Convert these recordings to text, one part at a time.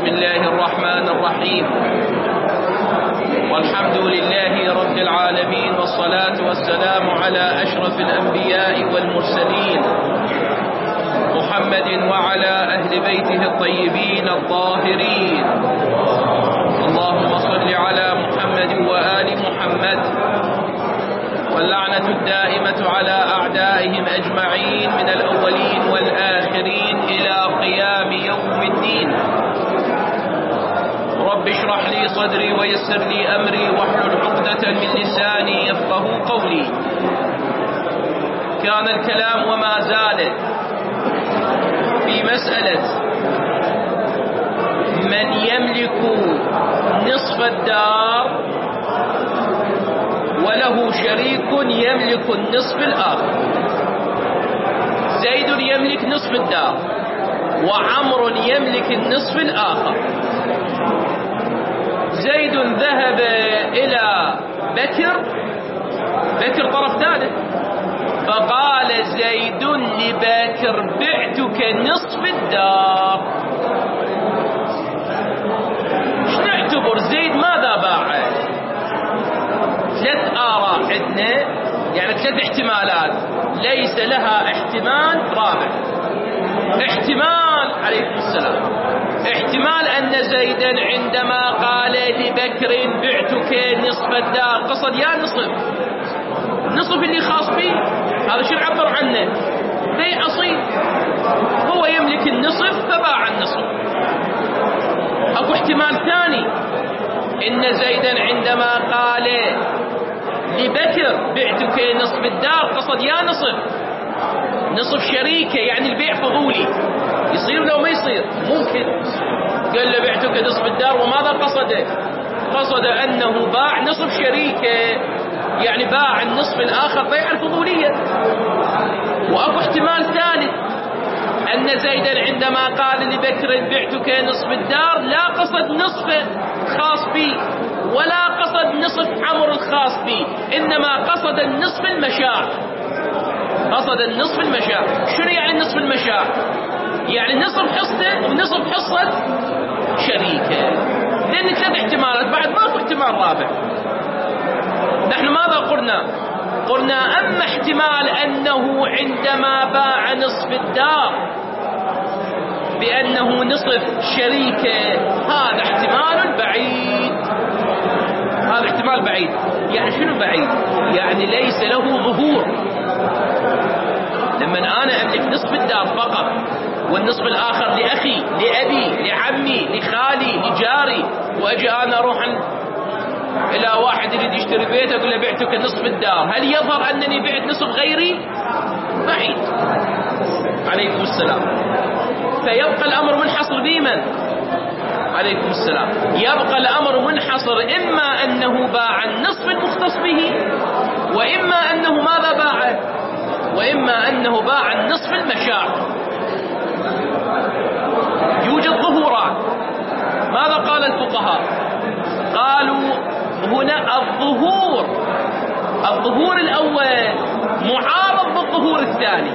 الله الرحمن الرحيم. والحمد لله رب العالمين، والصلاة والسلام على أشرف الأنبياء والمرسلين محمد وعلى أهل بيته الطيبين الطاهرين. اللهم صل على محمد وآل محمد، واللعنة الدائمة على أعدائهم أجمعين من الأولين والآخرين إلى قيام يوم الدين. رب اشرح لي صدري ويسر لي أمري واحلل عقدة من لساني يفقه قولي. كان الكلام وما زال في مسألة من يملك نصف الدار وله شريك يملك النصف الآخر. زيد يملك نصف الدار وعمر يملك النصف الآخر. زيد ذهب إلى بكر طرف ثالث، فقال زيد لبكر: بعتك نصف الدار. ايش نعتبر زيد ماذا باع؟ ثلاث آراء عندنا، يعني ثلاث احتمالات ليس لها احتمال رابع. احتمال عليكم السلام، احتمال أن زيدا عندما قال لبكر بعتك نصف الدار قصد يا نصف اللي خاص به، هذا شو نعبر عنه؟ بيع أصيل، هو يملك النصف فباع النصف. أكو احتمال ثاني، إن زيدا عندما قال لبكر بعتك نصف الدار قصد يا نصف شريكه، يعني البيع فضولي، يصير لو ما يصير ممكن. قال له بعتك نصف الدار، وماذا قصد أنه باع نصف شريكه، يعني باع النصف الآخر بيع الفضولية. وأكو احتمال ثالث، أن زيدا عندما قال لبكر بعتك نصف الدار لا قصد نصف خاص بي ولا قصد نصف عمر الخاص بي، إنما قصد النصف المشاع. شنو يعني النصف المشاع؟ يعني نصف حصته ونصف حصة شريكه. لأن ثلاث احتمالات، بعد ماكو احتمال رابع. نحن ماذا قلنا أما احتمال أنه عندما باع نصف الدار بأنه نصف شريكه، هذا احتمال بعيد. يعني شنو بعيد؟ يعني ليس له ظهور. لما أنا أملك نصف الدار فقط والنصف الآخر لأخي، لأبي، لعمي، لخالي، لجاري، وأجي أنا أروح إلى واحد يريد يشتري بيت أقول له بعتك نصف الدار، هل يظهر أنني بعت نصف غيري؟ بعيد. عليكم السلام. فيبقى الأمر منحصر بمن؟ عليكم السلام. يبقى الأمر منحصر إما أنه باع النصف المختص به، وإما أنه ماذا باع؟ وإما أنه باع النصف المشاع. يوجد ظهورات. ماذا قال الفقهاء؟ قالوا هنا الظهور الأول معارض بالظهور الثاني.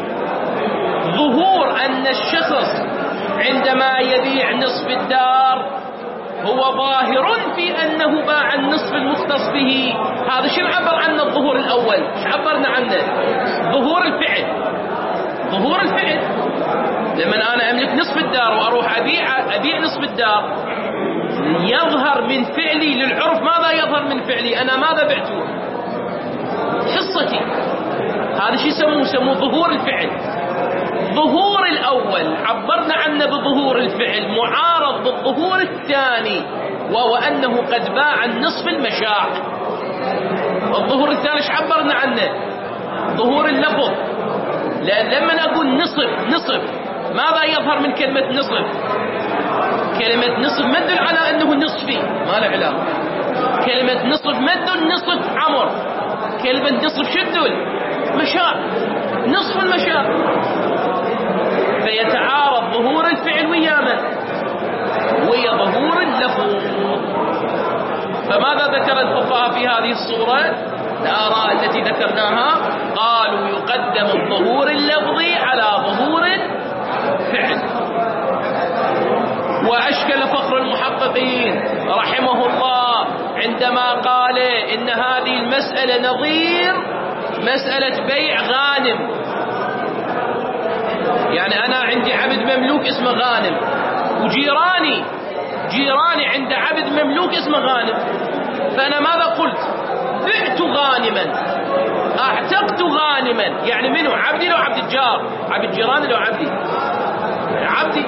ظهور أن الشخص عندما يبيع نصف الدار هو ظاهر في أنه باع النصف المختص به. هذا شو نعبر عنه الظهور الأول؟ شو عبرنا عنه؟ ظهور الفعل. لما أنا أملك نصف الدار وأروح أبيع نصف الدار، يظهر من فعلي للعرف. ماذا يظهر من فعلي؟ أنا ماذا بعته؟ حصتي. هذا شو يسموه ظهور الفعل. ظهور الأول عبرنا عنه بظهور الفعل، معارض بالظهور الثاني، وهو أنه قد باع النصف المشاع. الظهور الثاني ايش عبرنا عنه؟ ظهور اللفظ. لأن لما أقول نصف ماذا يظهر من كلمة نصف؟ كلمة نصف ما تدل على أنه نصفي، ما له علاقة. كلمة نصف ما تدل نصف عمر. كلمة نصف شو تدل؟ مشاع، نصف المشاع. فيتعارض ظهور الفعل ويا ظهور اللفظ. فماذا ذكر الفقهاء في هذه الصورة؟ الآراء التي ذكرناها، قالوا يقدم الظهور اللفظي على ظهور الفعل. وأشكل مسألة نظير مسألة بيع غانم. يعني أنا عندي عبد مملوك اسمه غانم، وجيراني عند عبد مملوك اسمه غانم، فأنا ماذا قلت؟ بعت غانما، اعتقت غانما. يعني منه؟ عبدي لو عبد الجار؟ عبد جيراني لو عبدي؟ عبدي.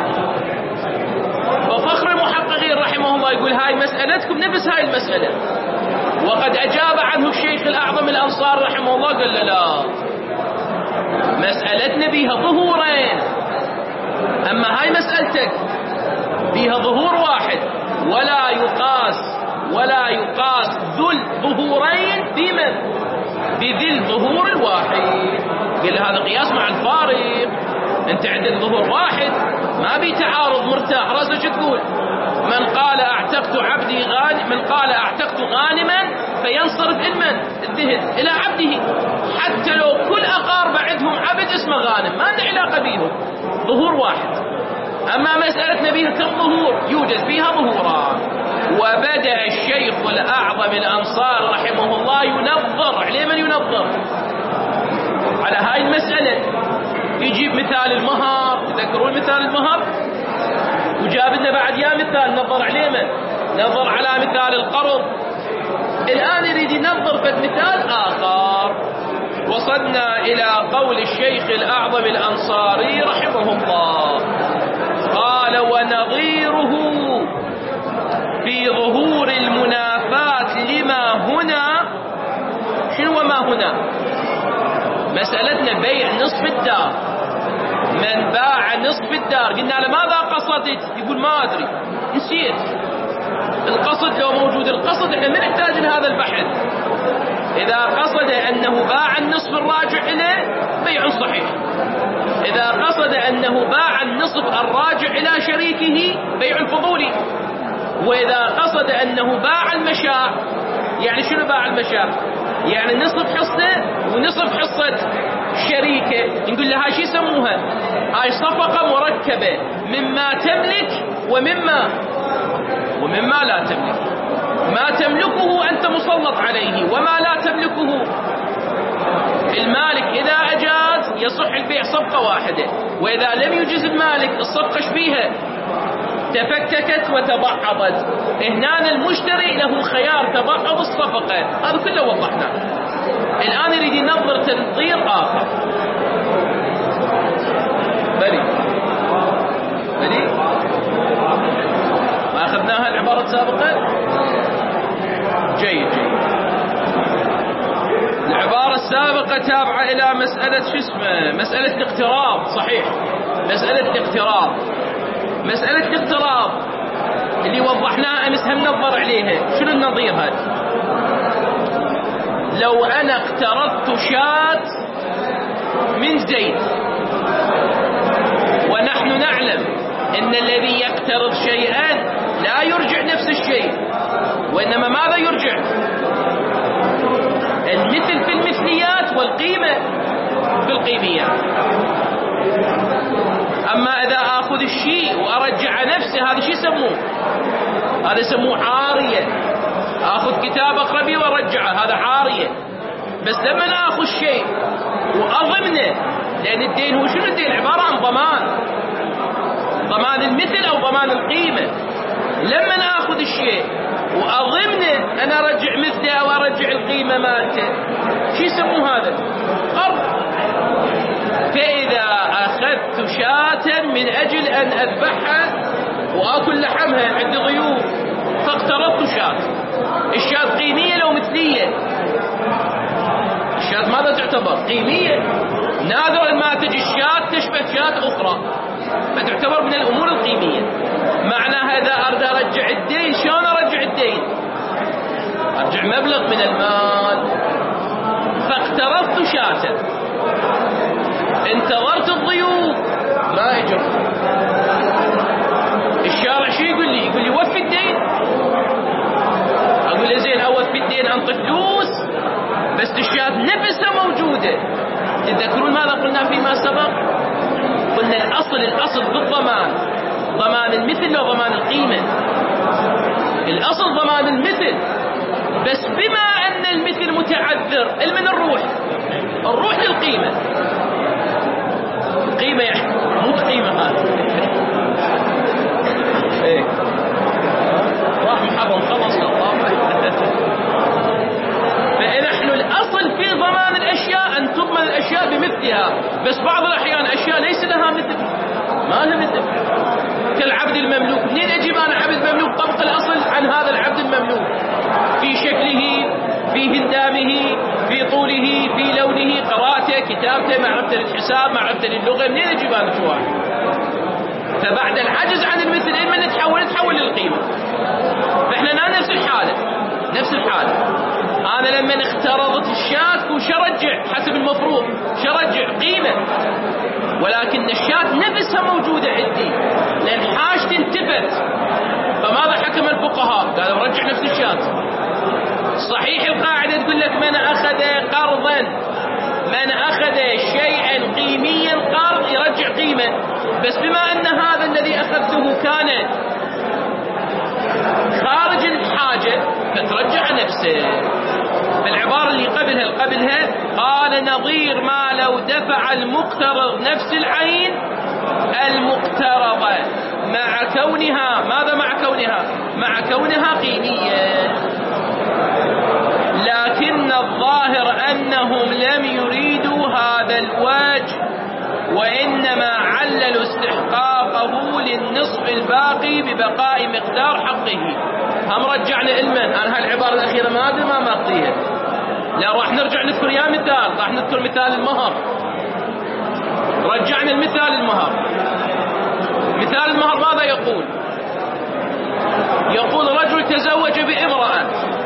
وفخر المحققين رحمه الله يقول هاي مسألتكم نفس هاي المسألة، وقد أجاب عنه الشيخ الأعظم الأنصار رحمه الله، قال لا، مسألتنا بيها ظهورين، أما هاي مسألتك بيها ظهور واحد، ولا يقاس ذو الظهورين بمن؟ بذي الظهور الواحد. قال هذا قياس مع الفارق، انت عندك ظهور واحد ما بي تعارض مرتاح راسه. شو تقول؟ من قال اعتقت عبدي غانم، من قال اعتقت غانما فينصرف المن الذهن الى عبده، حتى لو كل اقارب عندهم عبد اسمه غانم ما له علاقه بيهم، ظهور واحد. اما مسألتنا بها كم ظهور؟ يوجد فيها ظهوران. وبدأ الشيخ الأعظم الأنصار رحمه الله ينظر عليه. من ينظر على هاي المسألة؟ يجيب مثال المهر، تذكرون مثال المهر؟ وجاب لنا بعد يا مثال نظر عليه. من نظر على مثال القرض؟ الآن يريد ينظر في مثال آخر. وصلنا إلى قول الشيخ الأعظم الأنصاري رحمه الله، قال ونظيره في ظهور المنافات لما هنا. شنو ما هنا؟ مسألتنا بيع نصف الدار. من باع نصف الدار قلنا له ماذا قصدت؟ يقول ما أدري، نسيت. القصد لو موجود القصد احنا ما نحتاج لهذا البحث. إذا قصد أنه باع النصف الراجع إليه بيع صحيح، إذا قصد أنه باع النصف الراجع إلى شريكه بيع فضولي، وإذا قصد أنه باع المشاع. يعني شنو باع المشاع؟ يعني نصف حصة ونصف حصة شريكه. نقول لها شو يسموها؟ هاي صفقة مركبة مما تملك ومما لا تملك. ما تملكه أنت مسلط عليه، وما لا تملكه المالك إذا أجاز يصح البيع صفقة واحدة، وإذا لم يجز المالك الصفقة شبيها تفككت وتبعضت. هنا المشتري له خيار تبعض الصفقة، هذا كله وضحناه. الآن يريد ينظر تنظير آخر. بلي ما أخذناها العبارة السابقة؟ جيد. العبارة السابقة تابعة إلى مسألة شو اسمه؟ مسألة الاقتراض. صحيح، مسألة الاقتراض. مسألة الاقتراض اللي وضحناها أمس هم نظر عليها. شنو النظير هذا؟ لو أنا اقترضت شاة من زيد، ونحن نعلم أن الذي يقترض شيئا لا يرجع نفس الشيء، وإنما ماذا يرجع؟ المثل في المثليات والقيمة في القيميات. أما إذا أخذ الشيء وأرجع نفسه هذا شيء يسموه؟ هذا يسموه عارية. أخذ كتاب أقرأ به وأرجعه هذا عارية. بس لما أخذ شيء وأضمنه، لأن الدين هو شنو الدين؟ عبارة عن ضمان المثل أو ضمان القيمة. لما أخذ الشيء وأضمنه أنا أرجع مثله أو أرجع القيمة مالته، شو يسموه هذا؟ قرض. فإذا أخذت شاة من أجل أن أذبحها وأكل لحمها عند ضيوف، فاقترضت شاة، الشاة قيمية لو مثلية؟ الشاة ماذا تعتبر؟ قيمية. نادرا ما تجي الشاة تشبه شاة أخرى، فتعتبر من الأمور القيمية. معناها إذا أريد أرجع الدين، شلون أرجع الدين؟ أرجع مبلغ من المال. فاقترضت شاة، انتظرت الضيوف ما اجوا، الشارع شو يقول لي؟ يقول لي وفي الدين. اقول له زين اوفي الدين انطي فلوس، بس الشاة نفسها موجوده. تذكرون ماذا قلنا فيما سبق؟ قلنا الاصل بالضمان ضمان المثل وضمان القيمه. الاصل ضمان المثل، بس بما أن المثل متعذر، من الروح للقيمة، قيمة يعني مو بقيمة هذا ايه راح محرم خلص فنحن الأصل في ضمان الأشياء أن تضمن الأشياء بمثلها، بس بعض الأحيان أشياء ليس لها مثل، ما لها مثل، كالعبد المملوك. منين أجيب أنا عبد مملوك طبق الأصل عن هذا العبد المملوك في شكله، في هندامه، في طوله، في لونه، قراءته، كتابته، معرفته للحساب، معرفته للغة، منين أجيب أنا شو واحد؟ فبعد العجز عن المثل إما نتحول للقيمة. فإحنا نفس الحالة. أنا لما اخترضت الشاة وشرجع حسب المفروض شرجع قيمة، ولكن الشاة نفسها موجودة عندي لأن حاجتي انتفت. فماذا حكم الفقهاء؟ قالوا رجع نفس الشاة. صحيح القاعدة تقول لك من أخذ قرضا، من أخذ شيئا قيميا قرض يرجع قيمة، بس بما أن هذا الذي أخذته كان خارج الحاجة فترجع نفسه. فالعبارة اللي قبلها قال نظير ما لو دفع المقترض نفس العين المقترضة مع كونها، ماذا مع كونها؟ مع كونها قيمية، لكن الظاهر أنهم لم يريدوا هذا الوجه، وإنما عللوا استحقاقه للنصف الباقي ببقاء مقدار حقه. هم رجعنا علما. أنا هالعبارة الأخيرة ما أدري ما أقضيها، لا راح نرجع نذكر يا مثال، راح نذكر مثال المهر. رجعنا المثال المهر. مثال المهر ماذا يقول؟ يقول رجل تزوج بامرأة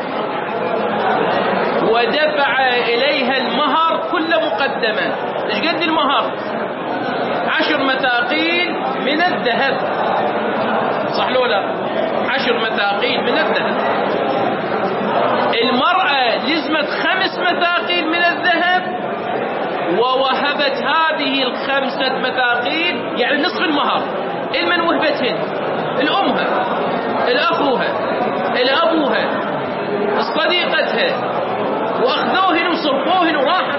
ودفع إليها المهر كل مقدما. ايش قد المهر؟ 10 مثاقيل من الذهب، صح لو لا؟ 10 مثاقيل من الذهب. المرأة لزمت 5 مثاقيل من الذهب ووهبت هذه 5 مثاقيل يعني نصف المهر. المن وهبتهن؟ الأمها، الأخوها، الأبوها، صديقتها، وأخذوهن وصرفوهن وراحت.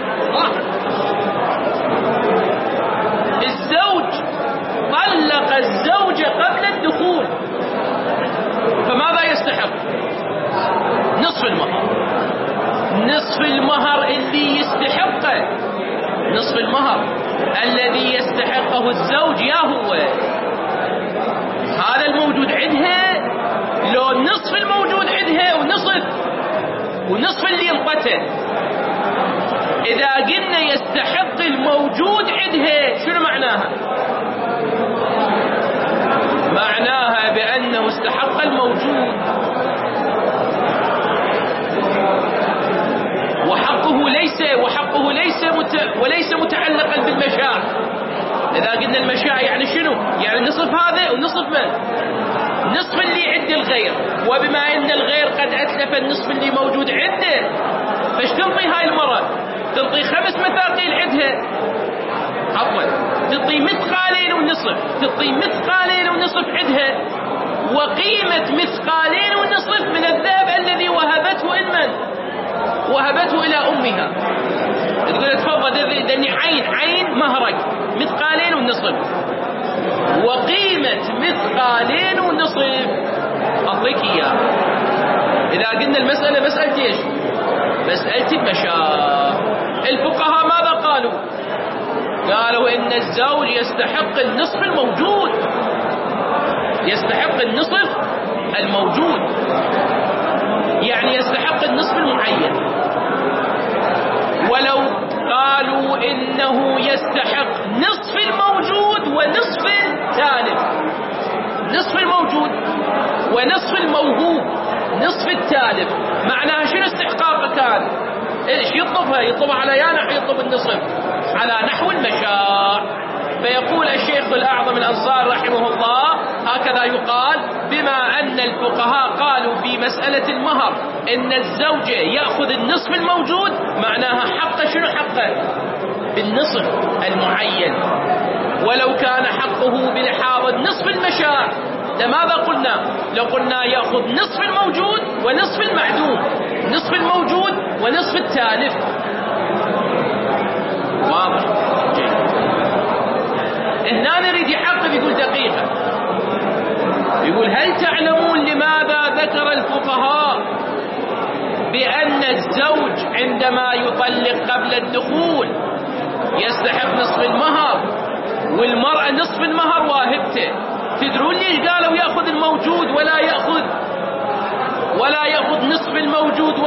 الزوج طلق الزوجة قبل الدخول، فماذا يستحق؟ نصف المهر. نصف المهر اللي يستحقه، نصف المهر الذي يستحقه الزوج يا هو هذا الموجود عندها، لو النصف الموجود عندها ونصف اللي انطته. إذا قلنا يستحق الموجود عندها شنو معناها؟ معناها بأنه استحق الموجود، وحقه ليس متعلقا بالمشاع. إذا قلنا المشاع يعني شنو؟ يعني نصف هذا ونصف من؟ نصف اللي عند الغير، وبما أن الغير قد أتلف النصف اللي موجود عنده، فايش تنطي هاي المرأة؟ تنطي 5 مثاقيل عندها، عفوا تعطي مثقالين ونصف عندها، وقيمة مثقالين ونصف من الذهب الذي وهبته وهبته إلى أمها. تقول تفضل دني عين مهرك مثقالين ونصف، وقيمة مثقالين ونصف أعطيك إياه. إذا قلنا المسألة مسألة إيش؟ مسألة المشاع. الفقهاء ماذا قالوا؟ قالوا إن الزوج يستحق النصف الموجود، يستحق النصف الموجود، يعني يستحق النصف المعين. ولو قالوا إنه يستحق نصف الموجود ونصف التالف، نصف الموجود ونصف الموهوب، نصف التالف، معناها شنو استحقاقه كان؟ ايش يطلبها على يطلب النصف على نحو المشاع. فيقول الشيخ الأعظم الأنصاري رحمه الله هكذا يقال: بما أن الفقهاء قالوا في مسألة المهر إن الزوجة يأخذ النصف الموجود، معناها حقه شنو حقه؟ بالنصف المعين. ولو كان حقه بلحاظ النصف المشاع لماذا قلنا؟ لو قلنا يأخذ نصف الموجود ونصف المعدوم، نصف الموجود ونصف التالف. واضح؟ جيد. هنا نريد يحقق، يقول دقيقة، يقول هل تعلمون لماذا ذكر الفقهاء بأن الزوج عندما يطلق قبل الدخول يستحق نصف المهر والمرأة نصف المهر واهبته؟ تدرون ليش قالوا يأخذ الموجود ولا يأخذ نصف الموجود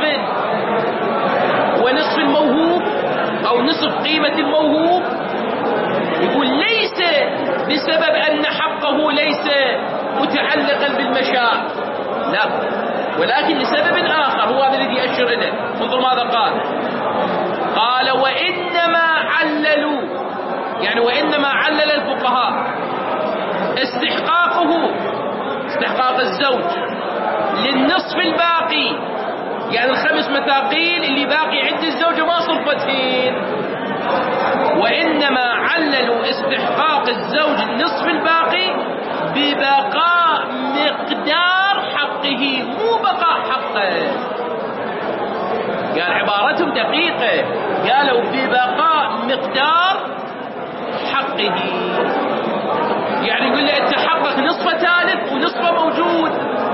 ونصف الموهوب أو نصف قيمة الموهوب؟ يقول ليس بسبب أن حقه ليس متعلقا بالمشاع، لا، ولكن لسبب آخر هو هذا الذي يأشر إليه. انظر ماذا قال وإنما عللوا، يعني وإنما علل الفقهاء استحقاق الزوج للنصف الباقي، يعني الخمس مثاقيل اللي باقي عند الزوجة ما صرفتهن، وإنما عللوا استحقاق الزوج النصف الباقي ببقاء مقدار حقه، مو بقاء حقه. قال عبارتهم دقيقة، قالوا ببقاء مقدار حقه، يعني يقول له انت حقك نصفه ثالث ونصفه موجود،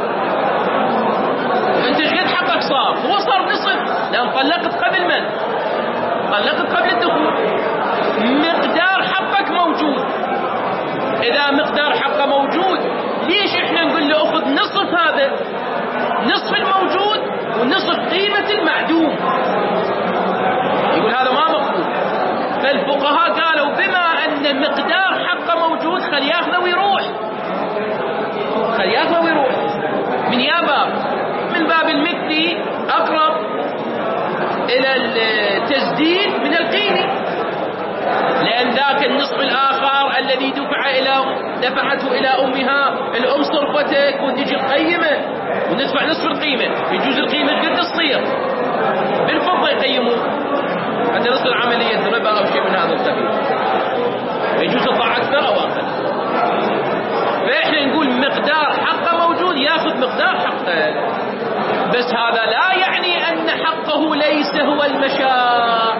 انت ايش قد حقك صار؟ هو صار نصف لان طلقت قبل من؟ طلقت قبل الدخول. مقدار حقك موجود، اذا مقدار حقه موجود ليش احنا نقول له اخذ نصف هذا، نصف الموجود ونصف قيمة المعدوم؟ يقول هذا ما مقبول. فالفقهاء قالوا بما ان مقدار حقه موجود خلي ياخذه ويروح، من يا باب؟ من باب المثلي اقرب الى التسديد من القيمة، لأن ذاك النصف الآخر الذي دفعته إلى أمها، الأم صرفتك ونجي القيمة وندفع نصف القيمة، يجوز القيمة قد تصير بالفضة يقيمون، حتى نصل عملية ربا أو شيء من هذا القبيل، يجوز يطلع أكثر أو أقل. فإحنا نقول مقدار حقه موجود يأخذ مقدار حقه، بس هذا لا يعني أن حقه ليس هو المشاع.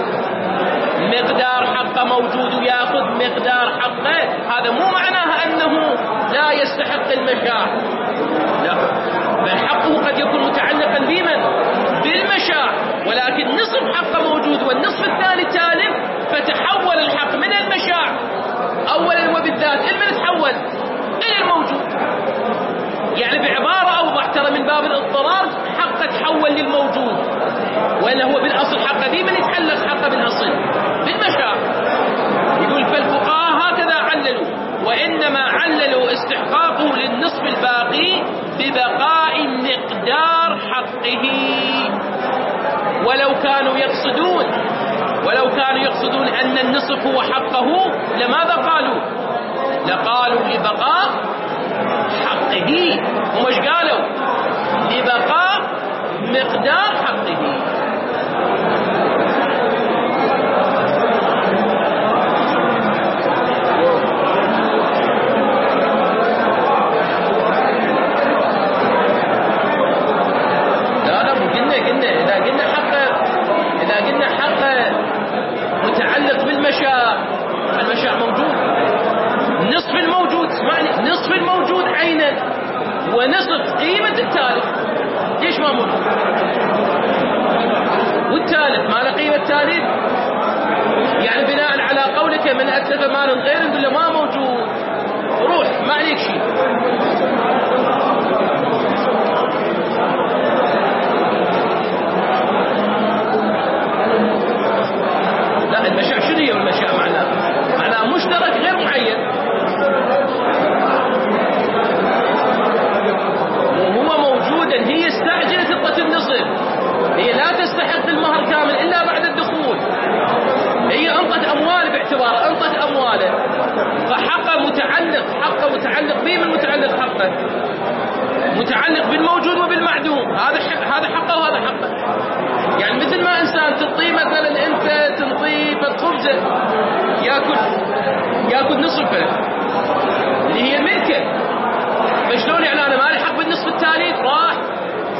مقدار حقه موجود ويأخذ مقدار حقه، هذا مو معناها أنه لا يستحق المشاع، لا، بل حقه قد يكون متعلقا بمن؟ بالمشاع، ولكن نصف حقه موجود والنصف الثاني تالف، فتحول الحق من المشاع أولا وبالذات إلى تحول إلى الموجود. يعني بعبارة أوضح، ترى من باب الاضطرار حقه تحول للموجود، وإلا هو بالأصل حقه ديما يتحلق حقه بالأصل بالمشاع. يقول فالفقهاء هكذا عللوا، وإنما عللوا استحقاقه للنصف الباقي ببقاء مقدار حقه، ولو كانوا يقصدون أن النصف هو حقه لماذا قالوا؟ لقالوا لبقاء حقه، ومش قالوا لبقاء مقدار حقه. إذا قلنا حق متعلق بالمشاع، المشاع موجود، نصف الموجود، اسمعني، نصف الموجود عينا ونصف قيمة التالف، ليش ما موجود؟ والتالف ما له قيمة تالف، يعني بناء على قولك من أتلف مال غير نقول له ما موجود، روح ما عليك شيء. لا، المشاع شنو هي المشاع؟ معناها مشترك غير معين، وهو موجودا، هي استعجلت اعطت النصف، هي لا تستحق المهر كامل الا بعد الدخول، هي انطت اموال باعتبار انطت امواله، فحقه متعلق به، من متعلق حقه متعلق بالموجود وبالمعدوم، هذا حقه وهذا حقه. يعني مثل ما انسان تعطيه مثلا، انت تعطيه خبزه ياكل نصفه اللي هي ملكه،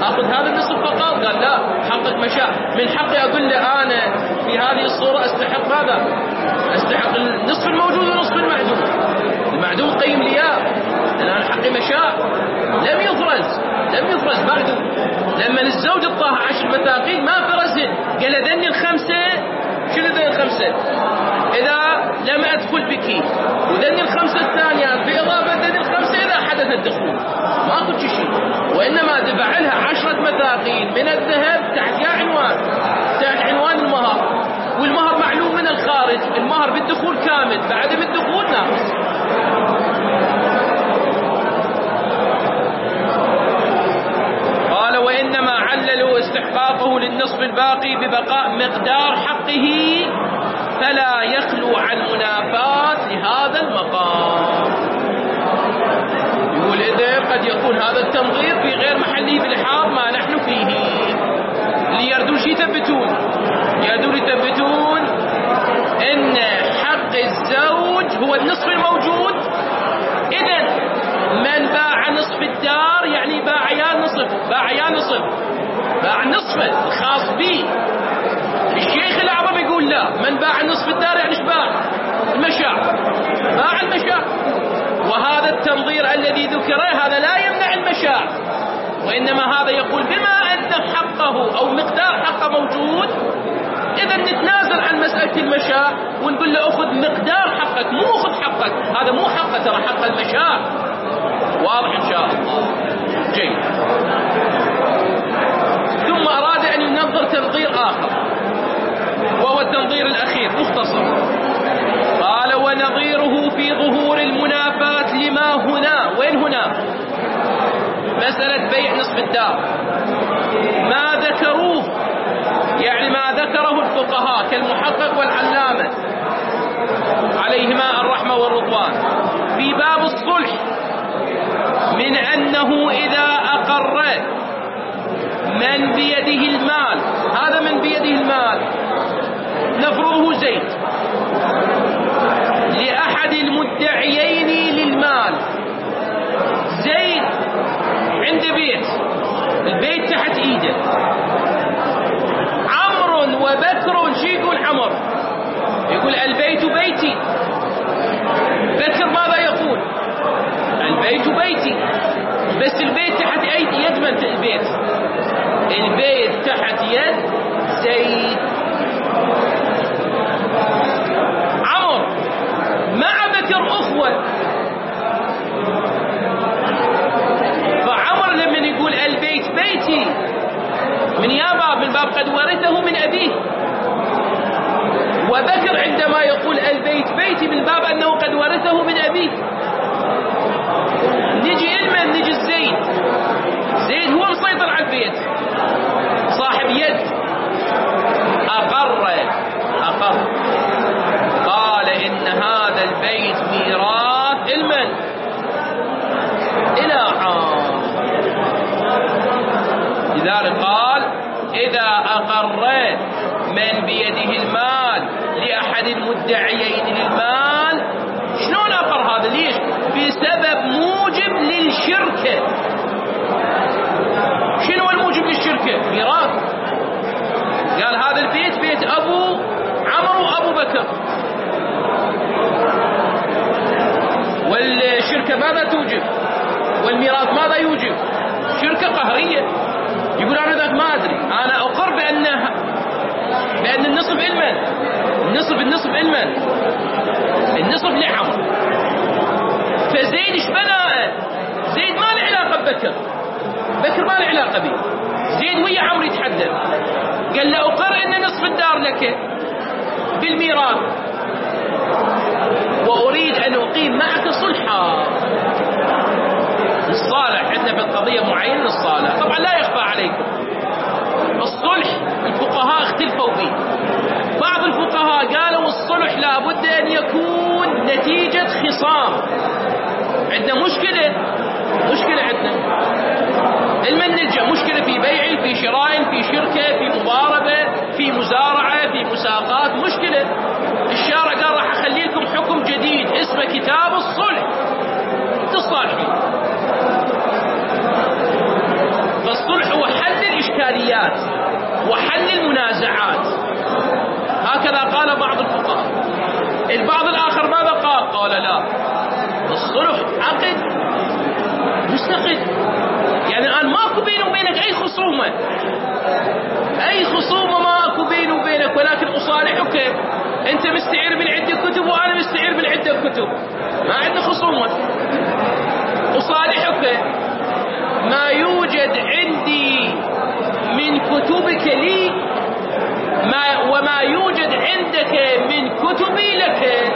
اخذ هذا النصف فقط؟ قال لا، حقك مشاع، من حقي اقول له انا في هذه الصورة استحق ماذا؟ استحق النصف الموجود ونصف المعدوم. المعدوم قيم لي اياه لان انا حقي مشاع. لم يفرز بعده. لما الزوج اعطاها 10 مثاقيل ما فرزهن، قال ذني الخمسة. شنو ذني الخمسة؟ إذا لم أدخل بك، وذني الخمسة الثانيات بإضافة ذني الخمسة إذا حدث الدخول. ما أخذ شيء، وإنما دفع لها 10 مثاقيل من الذهب تحت عنوان المهر، والمهر معلوم من الخارج. المهر بالدخول كامل، بعدم الدخول ناقص. قال وإنما عللوا استحقاقه للنصف الباقي ببقاء مقدار حقه، فلا يخلو عن منافاة لهذا المقام. يقول إذا قد يكون هذا التنظير في غير محله بلحاظ ما نحن فيه. اللي يردون شي يثبتون إن حق الزوج هو النصف الموجود. إذن من باع نصف الدار يعني باع يا نصف، باع نصفه الخاص به. الشيخ الأعظم يقول لا، من باع نصف الدار يعني باع المشاع. وهذا التنظير الذي ذكره هذا لا يمنع المشاع، وإنما هذا يقول بما أن حقه أو مقدار حقه موجود، إذا نتنازل عن مسألة المشاع ونقول له أخذ مقدار حقك، مو أخذ حقك. هذا مو حقه، ترى حق المشاع. واضح إن شاء الله. جيد. ثم أراد أن ينظر تنظير آخر، وهو التنظير الأخير مختصر. قال ونظيره في ظهور المنافاة لما هنا. وين هنا؟ مسألة بيع نصف الدار. ما ذكروه يعني ما ذكره الفقهاء كالمحقق والعلامة عليهما الرحمة والرضوان في باب الصلح، من أنه إذا أقر من بيده المال، هذا من بيده المال نفرضه زيد، لأحد المدعيين للمال. زيد عند بيت، البيت تحت ايده. عمرو وبكر، شو يقول عمر؟ يقول البيت بيتي. بكر ماذا يقول؟ البيت بيتي، بس البيت تحت يد من البيت؟ البيت تحت يد زيد. عمر مع بكر أخوة، فعمر لما يقول البيت بيتي من باب قد ورثه من أبيه، وبكر عندما يقول البيت بيتي من باب أنه قد ورثه من أبيه. نجي زيد هو مسيطر على البيت، صاحب يد. أقر قال إن هذا البيت ميراث المن إلى عام. لذلك قال إذا أقر من بيده المال لأحد المدعيين للمال. شلون أقر هذا؟ ليش؟ بسبب موجب للشركة. شنو الموجب للشركة؟ ميراث. قال هذا البيت بيت أبو عمرو وأبو بكر، والشركة ماذا توجب؟ والميراث ماذا يوجب؟ شركة قهرية. يقول أنا ذاك ما أدري، أنا أقر بأن النصف المن، النصف المن، النصف لعمر. فزيد ايش بناء؟ زيد ما له علاقة ببكر، بكر ما له علاقة به، زيد ويا عمرو يتحدث. قال له أقر أن نصف الدار لك بالميراث، وأريد أن أقيم معك صلحا. الصالح عندنا في القضية معين للصالح، طبعا لا يخفى عليكم الصلح الفقهاء اختلفوا فيه. بعض الفقهاء قالوا الصلح لابد أن يكون نتيجة خصام. عندنا مشكلة عندنا المنجة، مشكلة في بيع، في شراء، في شركة، في مضاربة، في مزارعة، في مساقات، مشكلة. الشارع قال راح أخلي لكم حكم جديد اسمه كتاب الصلح، تصالحين. فالصلح هو الطرف الآخر ماذا قال؟ قال لا، الصلح عقد مستقل، يعني الآن ماكو بيني وبينك أي خصومة، أي خصومة ماكو بيني وبينك، ولكن أصالحك. أنت مستعير من عدة كتب وأنا مستعير من عدة كتب، ما عندنا خصومة. أصالحك ما يوجد عندي من كتبك لي وما يوجد عندك من كتبي لك،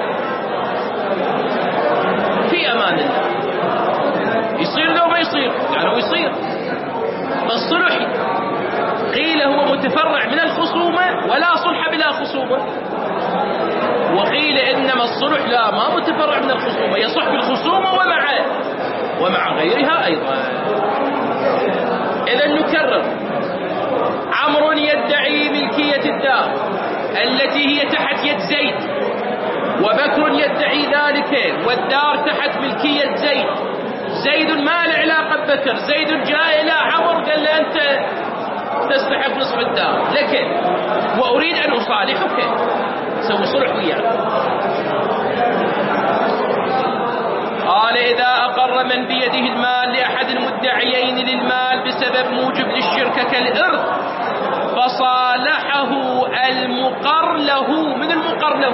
في أمان الله. يصير لو ما يصير؟ يعني يصير. الصلح قيل هو متفرع من الخصومة ولا صلح بلا خصومة، وقيل إنما الصلح لا، ما متفرع من الخصومة، يصح بالخصومة ومع غيرها أيضا. إذا نكرر، عمرو يدعي ملكية الدار التي هي تحت يد زيد، وبكر يدعي ذلك والدار تحت ملكية زيد. زيد ما له علاقة ببكر، زيد جاء إلى عمرو قال له أنت تستحق نصف الدار لك وأريد أن أصالحك، سوي صلح وياك. قال إذا أقر من بيده المال لأحد المدعيين للمال بسبب موجب للشركة كالإرث فصالحه المقر له. من المقر له؟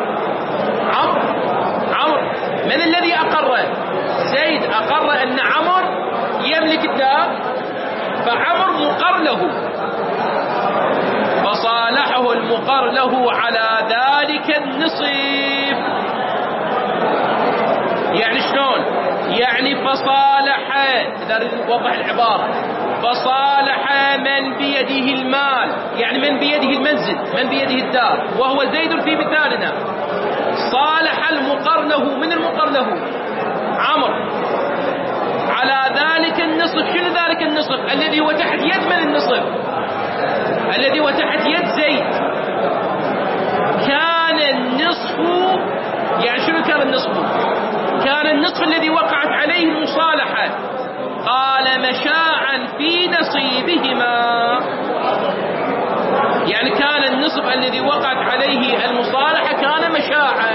عمرو. من الذي أقر؟ زيد أقر أن عمرو يملك الدار، فعمرو مقر له، فصالحه المقر له على ذلك النصف. يعني شلون؟ يعني فصالح، إذا نوضح العبارة، فصالح من بيده المال، يعني من بيده المنزل، من بيده الدار، وهو زيد في مثالنا، صالح المقر له. من المقر له؟ عمرو، على ذلك النصف. شنو ذلك النصف؟ الذي هو تحت يد من النصف؟ الذي هو تحت يد زيد. كان النصف، يعني شنو كان النصف؟ كان النصف الذي وقعت عليه المصالحة، قال مشاعا في نصيبهما، يعني كان النصف الذي وقعت عليه المصالحة كان مشاعا.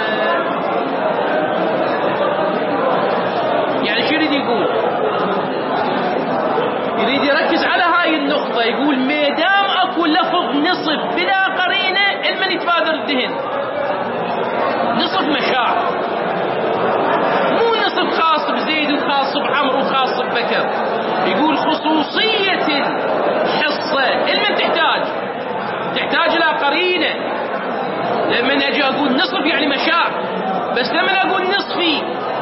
يعني شو يريد يقول؟ يريد يركز على هاي النقطة، يقول ميدام اكو لفظ نصف بلا قرينة المن يتبادر الذهن نصف مشاع، مو نصف خاص بزيد وخاص بعمرو وخاص ببكر. يقول خصوصية الحصة المن تحتاج إلى قرينة. لما أجي أقول نصف يعني مشاع، بس لما أقول نصفي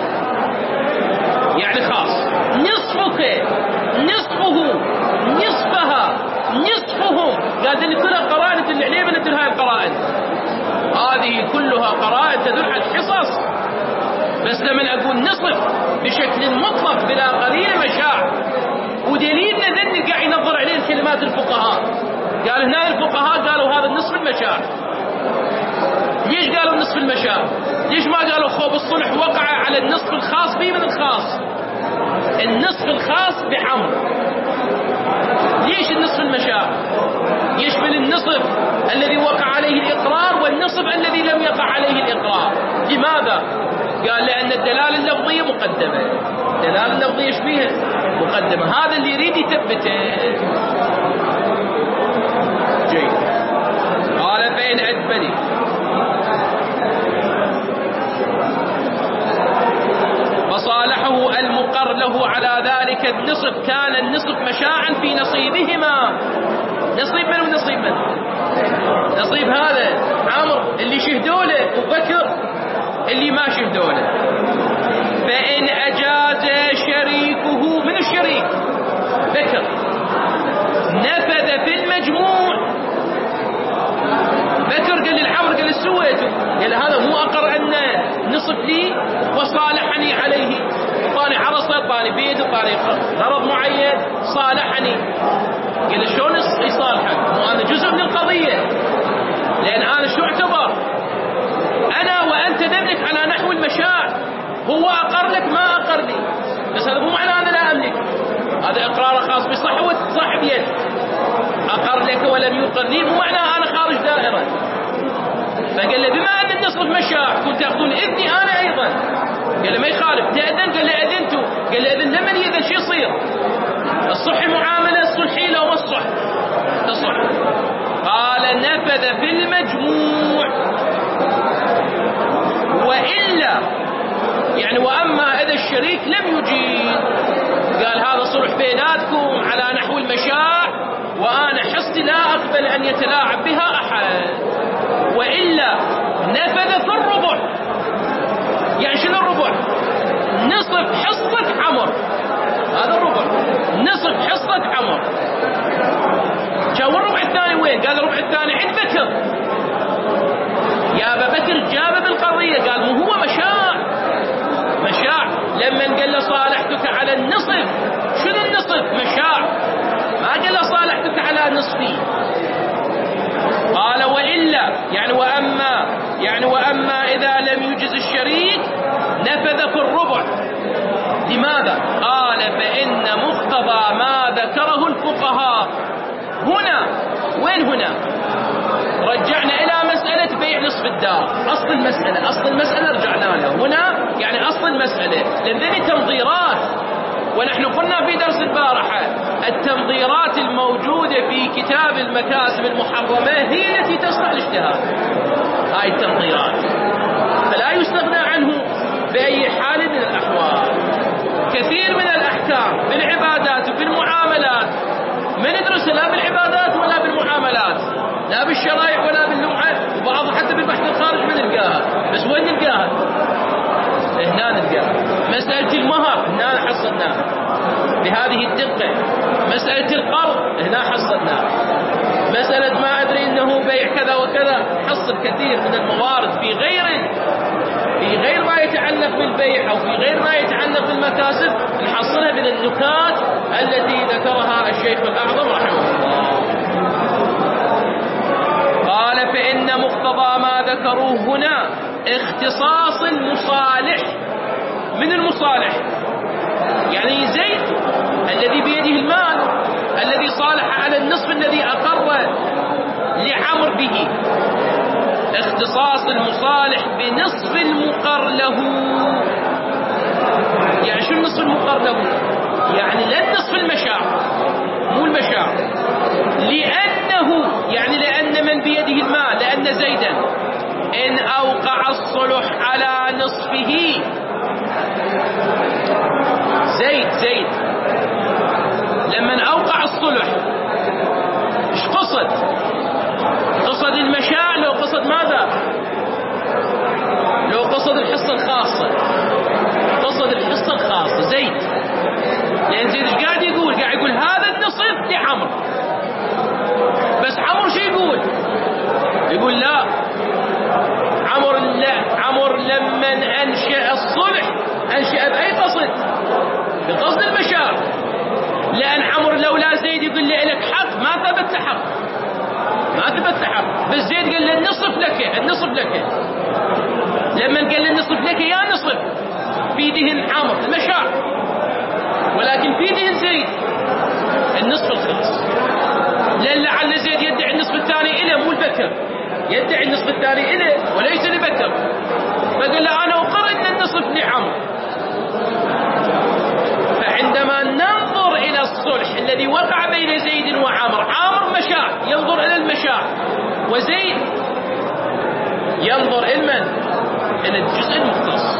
يعني خاص. نصفك، نصفه، نصفها، نصفهم، قاعدين كلها قرائن تدل عليه. من هاي القرائن هذه كلها قرائن تدل على الحصص، بس لما أقول نصف بشكل مطلق بلا قرينة مشاع. ودليلنا ذني قاعد ينظر عليه كلمات الفقهاء، قال هنا الفقهاء قالوا هذا النصف المشاع. ليش قالوا النصف المشاع؟ ليش ما قالوا خوف الصلح وقع على النصف الخاص به من الخاص؟ النصف الخاص بعمر. ليش النصف المشاع؟ يشمل النصف الذي وقع عليه الإقرار والنصف الذي لم يقع عليه الإقرار. لماذا؟ قال لأن الدلالة اللفظية مقدمة. الدلالة اللفظية ايش بيها؟ مقدمة. هذا اللي يريد يثبته. جيد. قال فإن أدبني فصالحه المقر له على ذلك النصف، كان النصف مشاعا في نصيبهما. نصيب من ونصيب من؟ نصيب هذا عمرو اللي شهدوا له، وبكر اللي ما شهدوا له. فإن أجاز شريكه، من الشريك؟ بكر، نفذ في المجموع. بكر قال للعمر، قال سويته، قال هذا مو أقر أن نصف لي وصالحني عليه، طاني عرصة، طاني بيد، طاني غرض معين، صالحني. قال شلون يصالحك؟ مو أنا جزء من القضية، لأن أنا شو اعتبر؟ أنا وأنت نملك على نحو المشاع، هو أقر لك ما أقر لي، بس هذا مو معنى أنا لا أملك، هذا إقرار خاص بصاحب يد. أقر لك ولم يقر لي مو معنى أنا خارج دائرة. فقال له بما أن النصف مشاع كنت تأخذون إذني أنا أيضا. قال له ما يخالف، تأذن؟ قال له أذنت. قال له أذن لمن يأذن شو يصير؟ الصح المعاملة، الصح حيلة وما الصح تصح. قال نفذ في المجموع. وإلا يعني وأما إذا الشريك لم يجيب، قال هذا صلح بيناتكم على نحو المشاع وأنا حصتي لا أقبل أن يتلاعب بها أحد، وإلا نفذ في الربع. يعني شنو الربع؟ نصف حصة عمر، هذا الربع، نصف حصة عمر. جاء الربع الثاني وين؟ قال الربع الثاني عند بكر. يا أبا بكر جاب بالقضية، قال مو هو مشاع، مشاع لما قال له صالحتك على النصف. شنو النصف؟ مشاع، ما قال له صالحتك على نصفي. قال وإلا يعني وأما إذا لم يجز الشريك نفذ في الربع. لماذا؟ قال فإن مقتضى ما ذكره الفقهاء هنا. وين هنا؟ رجعنا إلى مسألة بيع نصف الدار. أصل المسألة رجعنا لها هنا، يعني أصل المسألة، لأن ذي تنظيرات. ونحن قلنا في درس البارحة التنظيرات الموجودة في كتاب المكاسب المحرمة هي التي تصنع الاجتهاد. هاي التنظيرات فلا يستغنى عنه بأي حال من الأحوال. كثير من الأحكام بالعبادات وفي المعاملات ما ندرسها لا بالعبادات ولا بالمعاملات، لا بالشرائع ولا باللمعة، وبعض حتى بالبحث الخارج ما نلقاها. بس وين نلقاها؟ هنا نلقاها. مسألة المهر هنا حصلناها بهذه الدقة. مسألة القرض هنا حصلناها. مسألة ما أدري إنه بيع كذا وكذا، حصل كثير من الموارد في غير ما يتعلق بالبيع أو في غير ما يتعلق بالمكاسب، نحصلها من النكات التي ذكرها الشيخ الأعظم رحمه الله. قال فإن مقتضى ما ذكروه هنا اختصاص المصالح. من المصالح؟ يعني زيد الذي بيده المال الذي صالح على النصف الذي أقر لعمر به، اختصاص المصالح بنصف المقر له. يعني شو النصف المقر له؟ يعني لا النصف المشاع، مو المشاع، لأن من بيده المال، لأن زيدا إن أوقع الصلح على نصفه. زيد لما أوقع الصلح ايش قصد؟ قصد المشاع لو قصد ماذا؟ لو قصد الحصة الخاصة، قصد الحصة الخاصة زيد. لأن زيد ايش قاعد يقول؟ قاعد يقول هذا النصف لعمر. بس عمر شو يقول؟ يقول لا، عمر لما أنشأ الصلح أنشأ بأي قصد؟ بقصد المشاع. لأن عمر لولا زيد يقول لي لك حق ما ثبت حق، بس زيد قال له النصف لك. لما قال له النصف لك يا نصف في دهن عمر المشاع، ولكن في دهن زيد النصف الخاص. لأن لعل زيد يدعي النصف الثاني إله مو البكر، يدعي النصف الثاني إله وليس لبكر، فقال له أنا أقر إن النصف لعمر. فعندما ننظر إلى الصلح الذي وقع بين زيد وعمر، عمر مشاع ينظر إلى المشاع، وزيد ينظر إلى الجزء المختص.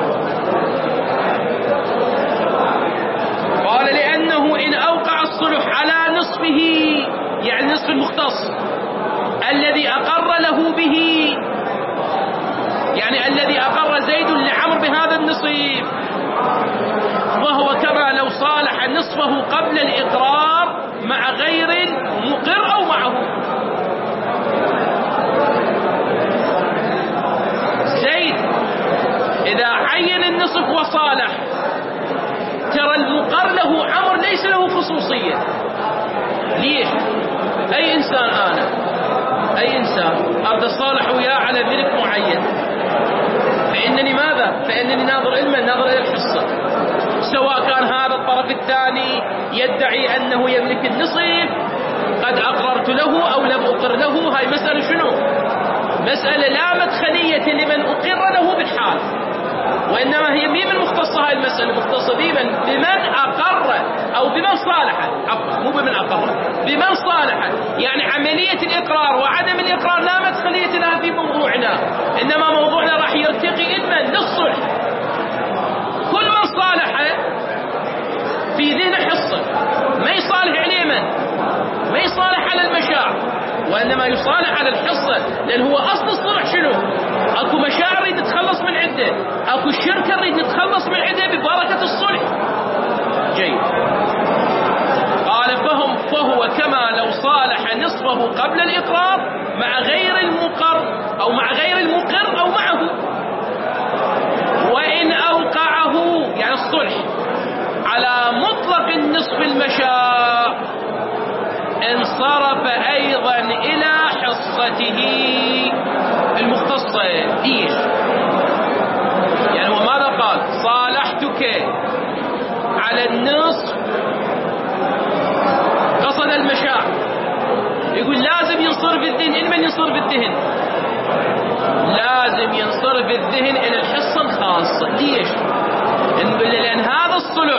قال لأنه إن أوقع الصلح على نصفه، يعني نصف المختص الذي أقر له به، يعني الذي أقر زيد لعمر بهذا النصيب، وهو كما لو صالح نصفه قبل الإقرار مع غير مقر أو معه. زيد إذا عين النصف وصالح، ترى المقر له عمر ليس له خصوصية. ليش؟ أي إنسان أرد الصالح وياه على ملك معين، فإنني ناظر إلى الحصة، سواء كان هذا الطرف الثاني يدعي أنه يملك النصف قد أقررت له أو لم أقر له. هاي مسألة شنو؟ مسألة لا مدخلية لمن أقر له بالحال، وإنما هي بمن مختصة هاي المسألة، مختصة بمن أقر أو بمن صالح، مو بمن أقر، بمن صالح. يعني عملية الإقرار وعدم الإقرار لا مدخلية لها في موضوعنا، إنما موضوعنا راح يرتقي إلما للصلح. كل من صالح في ذهن حصة ما يصالح عليه من؟ ما يصالح على المشاعر، وإنما يصالح على الحصة، لأن هو أصل الصلح شنو؟ أكو مشاعر يريد نتخلص من عنده، أكو شركة نريد نتخلص من عنده ببركة الصلح. جيد. قال فهو كما لو صالح نصفه قبل الإقرار مع غير المقر أو مع غير المقر أو معه، وإن أوقعه يعني الصلح على مطلق النصف المشاع انصرف أيضا إلى حصته المختصة. ليش؟ يعني هو ماذا قال؟ صالحتك على النصف، قصد المشاع، يقول لازم ينصرف الذهن. إن من ينصرف الذهن؟ لازم ينصرف الذهن إلى الحصة الخاصة. ليش؟ لأن هذا الصلح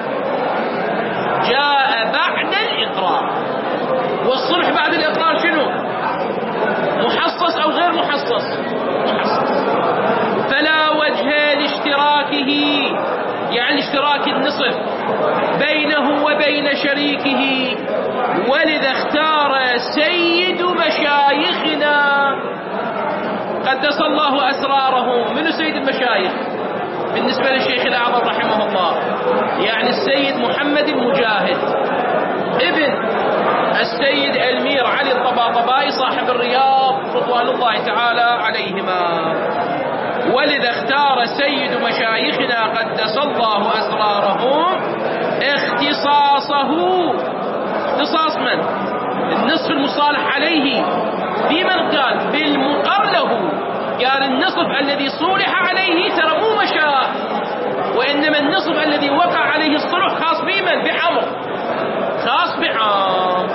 جاء بعد الإقرار، والصلح بعد الإقرار شنو؟ محصص أو غير محصص؟ محصص. فلا وجه لاشتراكه، يعني اشتراك النصف بينه وبين شريكه، ولذا اختار سيد مشايخنا قدس الله أسراره. من سيد المشايخ بالنسبة للشيخ الأعظم رحمه الله؟ يعني السيد محمد المجاهد ابن السيد المير علي الطباطبائي صاحب الرياض رضوان الله تعالى عليهما. ولذا اختار سيد مشايخنا قدس الله أسرارهم اختصاصه، اختصاص من؟ النصف المصالح عليه بمن قال؟ بالمقر له. قال النصف الذي صولح عليه ترى مو مشاء، وإنما النصف الذي وقع عليه الصلح خاص بمن؟ بعمر، خاص بعام.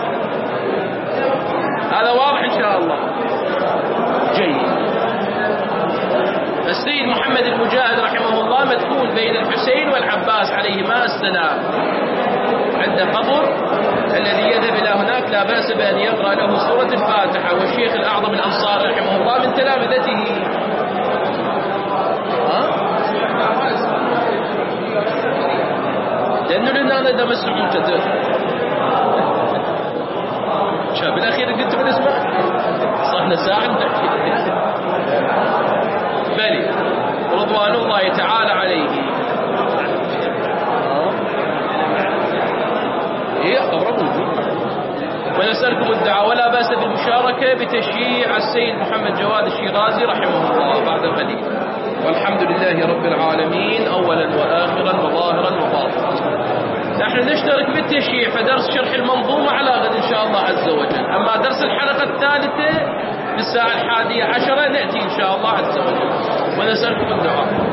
هذا واضح إن شاء الله. جيد. السيد محمد المجاهد رحمه الله مدفون بين الحسين والعباس عليهما السلام عند قبر الذي يذهب إلى هناك لا بأس بأن يقرأ له سورة الفاتحة، والشيخ الأعظم الأنصاري رحمه الله من تلامذته. لأنه لنا هذا مسعود جدا. شاب بالأخير قلت بالنسبة صحنا ساعة نحكي بلي رضوان الله تعالى عليه. إيه أقربوا. ونسألكم الدعاء ولا بأس بالمشاركة بتشييع السيد محمد جواد الشيرازي رحمه الله بعد قليل. والحمد لله رب العالمين أولا وآخرا وظاهرا وباطنا. نحن نشترك بالتشييع فدرس شرح المنظومة على غد إن شاء الله عز وجل. أما درس الحلقة الثالثة بالساعة 11:10 نأتي إن شاء الله عز وجل. ونسألكم الدعاء.